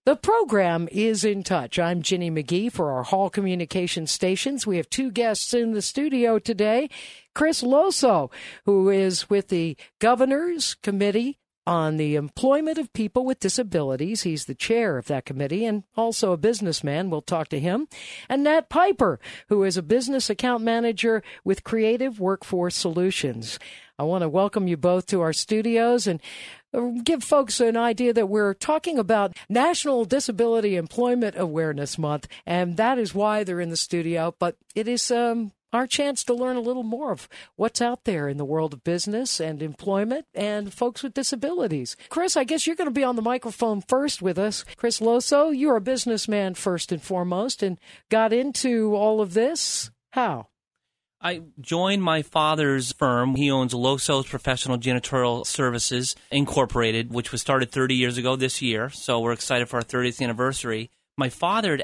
The program is In Touch. I'm Ginny McGee for our Hall Communication Stations. We have two guests in the studio today. Chris Loso, who is with the Governor's Committee on the Employment of People with Disabilities. He's the chair of that committee and also a businessman. We'll talk to him. And Nat Piper, who is a business account manager with Creative Workforce Solutions. I want to welcome you both to our studios and give folks an idea that we're talking about National Disability Employment Awareness Month, and that is why they're in the studio. But it is our chance to learn a little more of what's out there in the world of business and employment and folks with disabilities. Chris, I guess you're going to be on the microphone first with us. Chris Loso, you're a businessman first and foremost and got into all of this. How? I joined my father's firm. He owns Loso's Professional Janitorial Services, Incorporated, which was started 30 years ago this year. So we're excited for our 30th anniversary. My father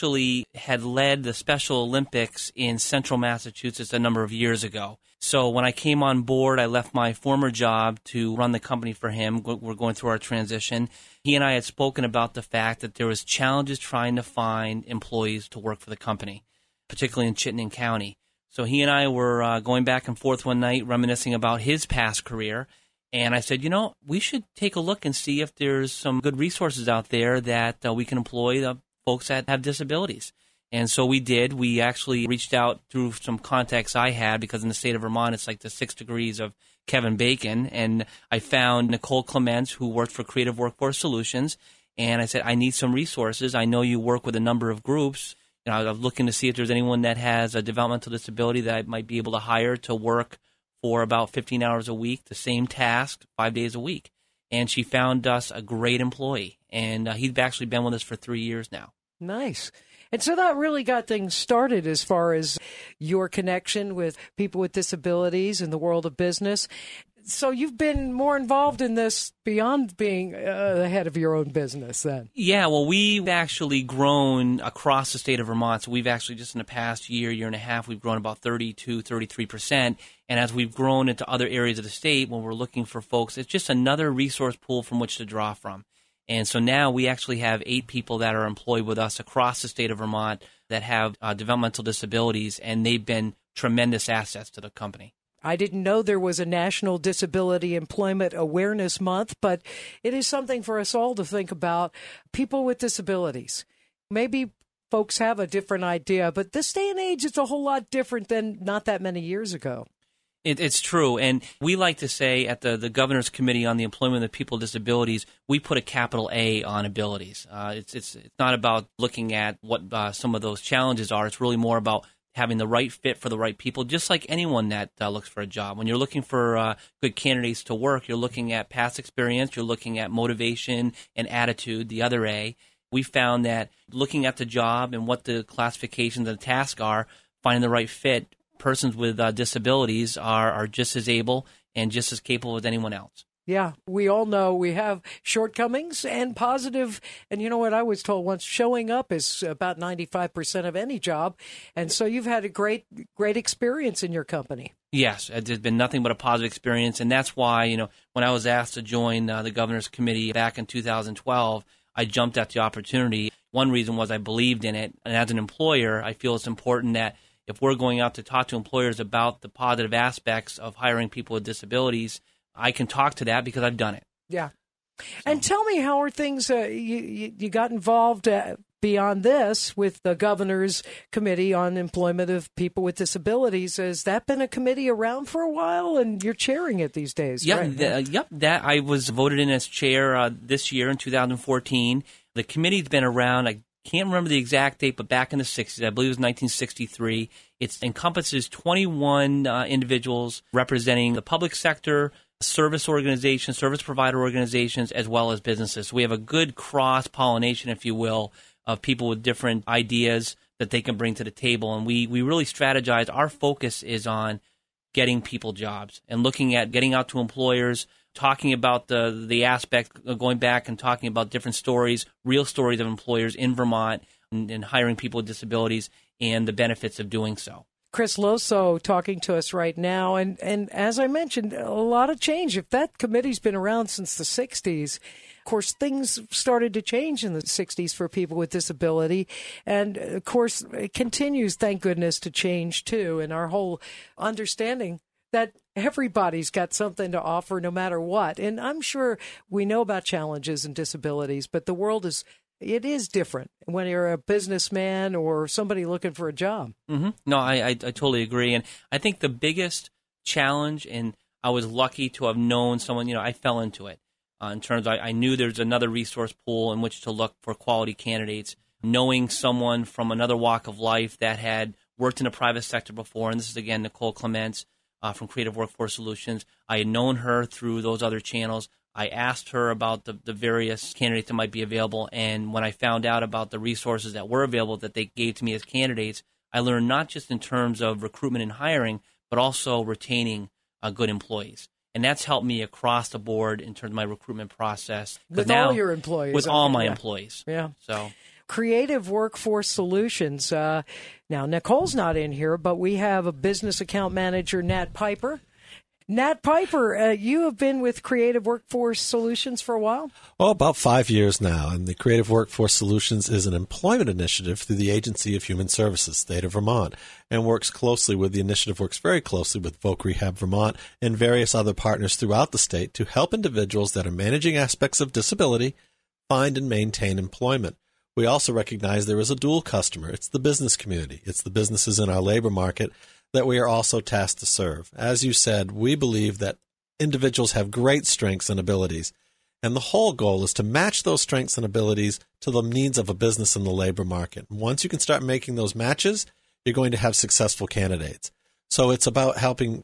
had led the Special Olympics in central Massachusetts a number of years ago. So when I came on board, I left my former job to run the company for him. We're going through our transition. He and I had spoken about the fact that there was challenges trying to find employees to work for the company, particularly in Chittenden County. So he and I were going back and forth one night, reminiscing about his past career. And I said, we should take a look and see if there's some good resources out there that we can employ the folks that have disabilities. And so we did. We actually reached out through some contacts I had, because in the state of Vermont, it's like the 6 degrees of Kevin Bacon. And I found Nicole Clements, who worked for Creative Workforce Solutions. And I said, I need some resources. I know you work with a number of groups. I was looking to see if there's anyone that has a developmental disability that I might be able to hire to work for about 15 hours a week, the same task, 5 days a week. And she found us a great employee. And he's actually been with us for 3 years now. Nice. And so that really got things started as far as your connection with people with disabilities in the world of business. So you've been more involved in this beyond being the head of your own business then? Yeah, well, we've actually grown across the state of Vermont. So we've actually just in the past year and a half, we've grown about 33%. And as we've grown into other areas of the state, when we're looking for folks, it's just another resource pool from which to draw from. And so now we actually have 8 people that are employed with us across the state of Vermont that have developmental disabilities, and they've been tremendous assets to the company. I didn't know there was a National Disability Employment Awareness Month, but it is something for us all to think about. People with disabilities. Maybe folks have a different idea, but this day and age, it's a whole lot different than not that many years ago. It's true, and we like to say at the Governor's Committee on the Employment of People with Disabilities, we put a capital A on abilities. It's not about looking at what some of those challenges are. It's really more about having the right fit for the right people, just like anyone that looks for a job. When you're looking for good candidates to work, you're looking at past experience, you're looking at motivation and attitude, the other A. We found that looking at the job and what the classifications and the tasks are, finding the right fit, persons with disabilities are just as able and just as capable as anyone else. Yeah, we all know we have shortcomings and positive. And you know what I was told once, showing up is about 95% of any job. And so you've had a great experience in your company. Yes, there's been nothing but a positive experience. And that's why, when I was asked to join the Governor's Committee back in 2012, I jumped at the opportunity. One reason was I believed in it. And as an employer, I feel it's important that if we're going out to talk to employers about the positive aspects of hiring people with disabilities, I can talk to that because I've done it. Yeah. And tell me, how are things, you got involved beyond this with the Governor's Committee on Employment of People with Disabilities. Has that been a committee around for a while, and you're chairing it these days? Yeah, right? That I was voted in as chair this year in 2014. The committee's been around, I can't remember the exact date, but back in the 60s, I believe it was 1963. It encompasses 21 individuals representing the public sector, service organizations, service provider organizations, as well as businesses. So we have a good cross-pollination, if you will, of people with different ideas that they can bring to the table. And we really strategize. Our focus is on getting people jobs and looking at getting out to employers, talking about the aspect of going back and talking about different stories, real stories of employers in Vermont and hiring people with disabilities and the benefits of doing so. Chris Loso talking to us right now. And as I mentioned, a lot of change. If that committee's been around since the 60s, of course, things started to change in the 60s for people with disability. And, of course, it continues, thank goodness, to change, too. And our whole understanding that everybody's got something to offer no matter what. And I'm sure we know about challenges and disabilities, but the world is different when you're a businessman or somebody looking for a job. Mm-hmm. No, I totally agree. And I think the biggest challenge, and I was lucky to have known someone, I fell into it in terms of I knew there's another resource pool in which to look for quality candidates. Knowing someone from another walk of life that had worked in the private sector before, and this is, again, Nicole Clements from Creative Workforce Solutions. I had known her through those other channels. I asked her about the various candidates that might be available, and when I found out about the resources that were available that they gave to me as candidates, I learned not just in terms of recruitment and hiring, but also retaining good employees. And that's helped me across the board in terms of my recruitment process. With all your employees. With all my employees. Yeah. So Creative Workforce Solutions. Now, Nicole's not in here, but we have a business account manager, Nat Piper. Nat Piper, you have been with Creative Workforce Solutions for a while? Well, about 5 years now. And the Creative Workforce Solutions is an employment initiative through the Agency of Human Services, State of Vermont, and works very closely with Voc Rehab Vermont and various other partners throughout the state to help individuals that are managing aspects of disability find and maintain employment. We also recognize there is a dual customer. It's the business community. It's the businesses in our labor market that we are also tasked to serve. As you said, we believe that individuals have great strengths and abilities, and the whole goal is to match those strengths and abilities to the needs of a business in the labor market. Once you can start making those matches, you're going to have successful candidates. So it's about helping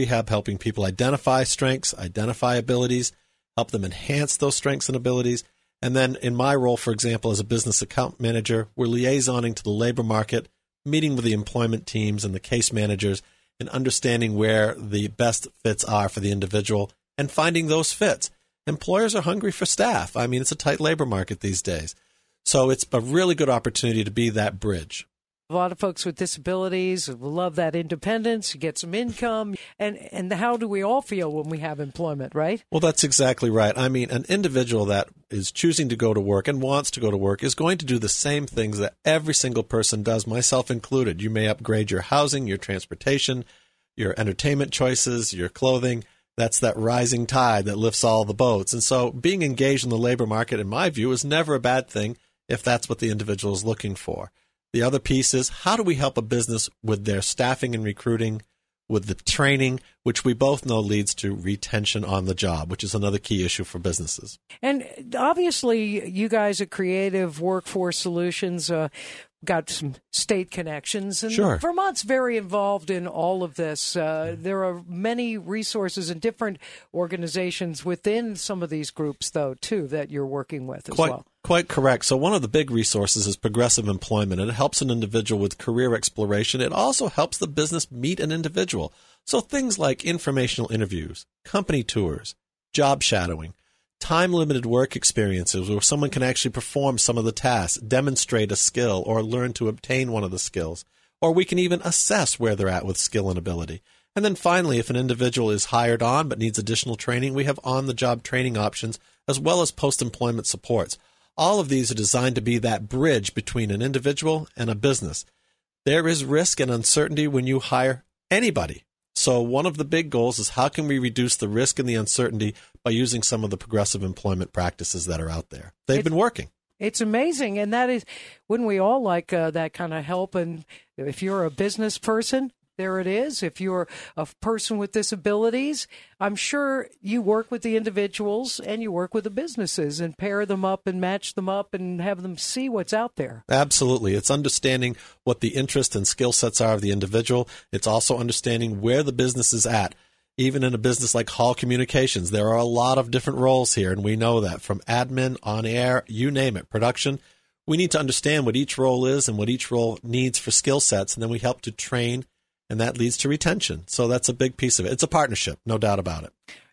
people identify strengths, identify abilities, help them enhance those strengths and abilities. And then in my role, for example, as a business account manager, we're liaisoning to the labor market, meeting with the employment teams and the case managers and understanding where the best fits are for the individual and finding those fits. Employers are hungry for staff. I mean, it's a tight labor market these days. So it's a really good opportunity to be that bridge. A lot of folks with disabilities love that independence, get some income, and how do we all feel when we have employment, right? Well, that's exactly right. I mean, an individual that is choosing to go to work and wants to go to work is going to do the same things that every single person does, myself included. You may upgrade your housing, your transportation, your entertainment choices, your clothing. That's that rising tide that lifts all the boats. And so being engaged in the labor market, in my view, is never a bad thing if that's what the individual is looking for. The other piece is, how do we help a business with their staffing and recruiting, with the training, which we both know leads to retention on the job, which is another key issue for businesses. And obviously, you guys at Creative Workforce Solutions got some state connections. And sure. Vermont's very involved in all of this. There are many resources and different organizations within some of these groups, though, too, that you're working with as well. Quite correct. So one of the big resources is progressive employment, and it helps an individual with career exploration. It also helps the business meet an individual. So things like informational interviews, company tours, job shadowing, time-limited work experiences where someone can actually perform some of the tasks, demonstrate a skill, or learn to obtain one of the skills. Or we can even assess where they're at with skill and ability. And then finally, if an individual is hired on but needs additional training, we have on-the-job training options as well as post-employment supports. All of these are designed to be that bridge between an individual and a business. There is risk and uncertainty when you hire anybody. So one of the big goals is how can we reduce the risk and the uncertainty by using some of the progressive employment practices that are out there. They've been working. It's amazing. And that is, wouldn't we all like that kind of help? And if you're a business person, there it is. If you're a person with disabilities, I'm sure you work with the individuals and you work with the businesses and pair them up and match them up and have them see what's out there. Absolutely. It's understanding what the interest and skill sets are of the individual. It's also understanding where the business is at. Even in a business like Hall Communications, there are a lot of different roles here, and we know that from admin, on air, you name it, production. We need to understand what each role is and what each role needs for skill sets, and then we help to train, and that leads to retention. So that's a big piece of it. It's a partnership, no doubt about it.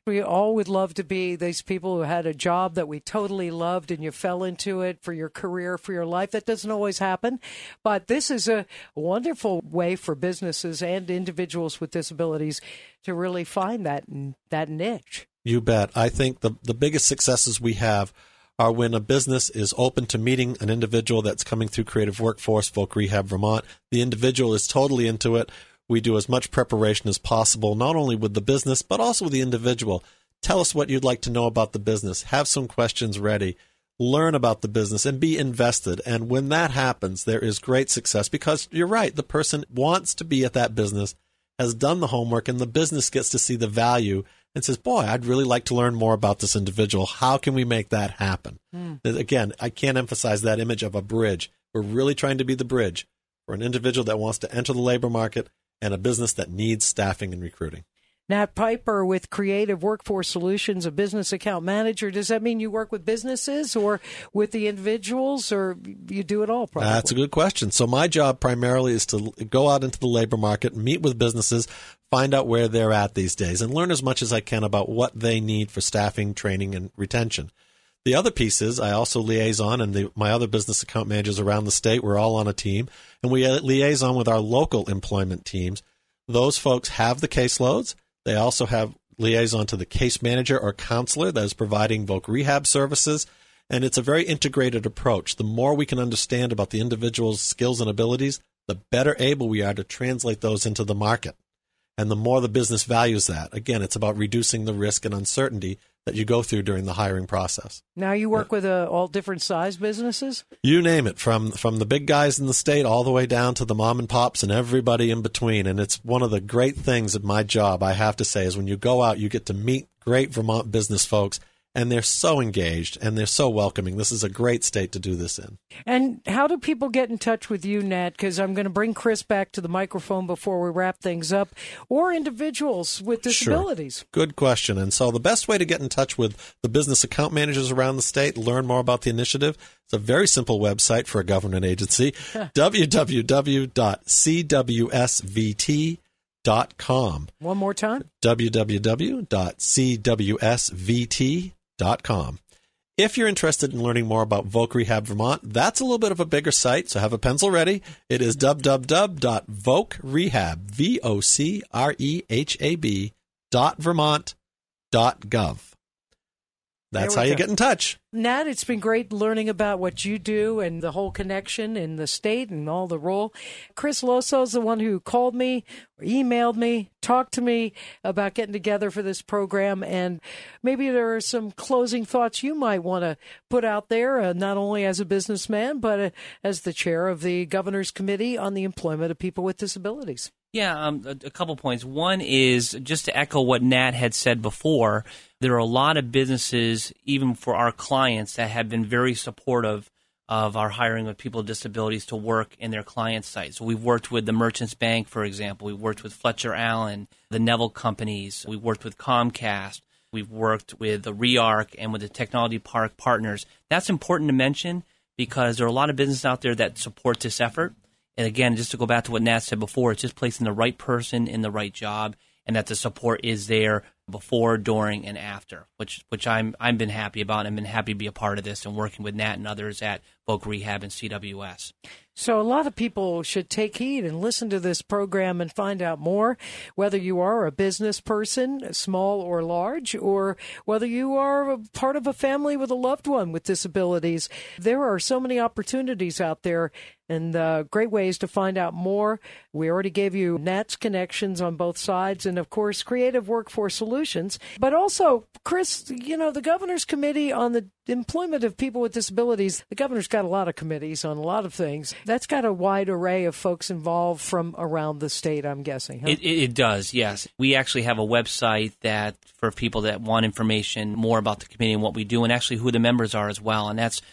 We all would love to be these people who had a job that we totally loved and you fell into it for your career, for your life. That doesn't always happen. But this is a wonderful way for businesses and individuals with disabilities to really find that niche. You bet. I think the biggest successes we have are when a business is open to meeting an individual that's coming through Creative Workforce, Voc Rehab Vermont. The individual is totally into it. We do as much preparation as possible, not only with the business, but also with the individual. Tell us what you'd like to know about the business. Have some questions ready. Learn about the business and be invested. And when that happens, there is great success because you're right. The person wants to be at that business, has done the homework, and the business gets to see the value and says, boy, I'd really like to learn more about this individual. How can we make that happen? Again, I can't emphasize that image of a bridge. We're really trying to be the bridge for an individual that wants to enter the labor market and a business that needs staffing and recruiting. Nat Piper with Creative Workforce Solutions, a business account manager. Does that mean you work with businesses or with the individuals, or you do it all? Probably? That's a good question. So my job primarily is to go out into the labor market, meet with businesses, find out where they're at these days, and learn as much as I can about what they need for staffing, training, and retention. The other piece is I also liaison, and my other business account managers around the state, we're all on a team, and we liaison with our local employment teams. Those folks have the caseloads. They also have liaison to the case manager or counselor that is providing Voc Rehab services, and it's a very integrated approach. The more we can understand about the individual's skills and abilities, the better able we are to translate those into the market, and the more the business values that. Again, it's about reducing the risk and uncertainty that you go through during the hiring process. Now you work with all different size businesses? You name it, from the big guys in the state all the way down to the mom and pops and everybody in between. And it's one of the great things of my job, I have to say, is when you go out, you get to meet great Vermont business folks, and they're so engaged and they're so welcoming. This is a great state to do this in. And how do people get in touch with you, Nat? Because I'm going to bring Chris back to the microphone before we wrap things up, or individuals with disabilities. Sure. Good question. And so the best way to get in touch with the business account managers around the state, learn more about the initiative, it's a very simple website for a government agency, www.cwsvt.com. One more time? www.cwsvt.com. If you're interested in learning more about Voc Rehab Vermont, that's a little bit of a bigger site, so have a pencil ready. It is www.vocrehab.vermont.gov. That's how you get in touch. Nat, it's been great learning about what you do and the whole connection in the state and all the role. Chris Loso is the one who called me, or emailed me, talked to me about getting together for this program. And maybe there are some closing thoughts you might want to put out there, not only as a businessman, but as the chair of the Governor's Committee on the Employment of People with Disabilities. Yeah, a couple points. One is just to echo what Nat had said before. There are a lot of businesses, even for our clients, that have been very supportive of our hiring of people with disabilities to work in their client sites. So we've worked with the Merchants Bank, for example. We've worked with Fletcher Allen, the Neville Companies. We've worked with Comcast. We've worked with the REARC and with the Technology Park Partners. That's important to mention because there are a lot of businesses out there that support this effort. And again, just to go back to what Nat said before, it's just placing the right person in the right job, and that the support is there before, during, and after, which I've been happy about, and been happy to be a part of this and working with Nat and others at Voc Rehab and CWS. So a lot of people should take heed and listen to this program and find out more, whether you are a business person, small or large, or whether you are a part of a family with a loved one with disabilities. There are so many opportunities out there and great ways to find out more. We already gave you Nat's connections on both sides and, of course, Creative Workforce Solutions. But also, Chris, the Governor's Committee on the Employment of People with Disabilities, the governor's got a lot of committees on a lot of things. That's got a wide array of folks involved from around the state, I'm guessing. Huh? It does, yes. We actually have a website that for people that want information more about the committee and what we do, and actually who the members are as well, and that's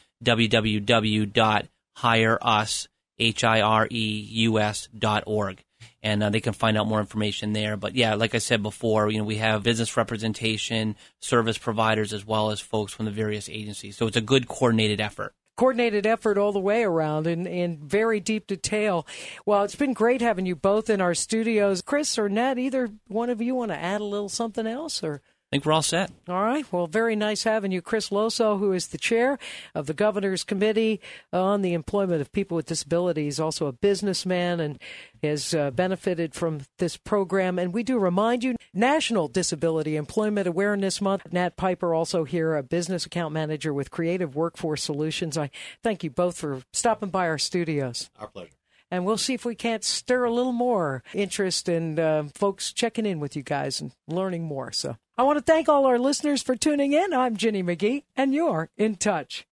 www.hireus.org. And they can find out more information there. But yeah, like I said before, we have business representation, service providers, as well as folks from the various agencies. So it's a good coordinated effort. Coordinated effort all the way around in very deep detail. Well, it's been great having you both in our studios. Chris or Nat, either one of you want to add a little something else? Or think we're all set. All right. Well, very nice having you. Chris Loso, who is the chair of the Governor's Committee on the Employment of People with Disabilities, also a businessman and has benefited from this program. And we do remind you, National Disability Employment Awareness Month. Nat Piper, also here, a business account manager with Creative Workforce Solutions. I thank you both for stopping by our studios. Our pleasure. And we'll see if we can't stir a little more interest in folks checking in with you guys and learning more. So I want to thank all our listeners for tuning in. I'm Ginny McGee, and you're In Touch.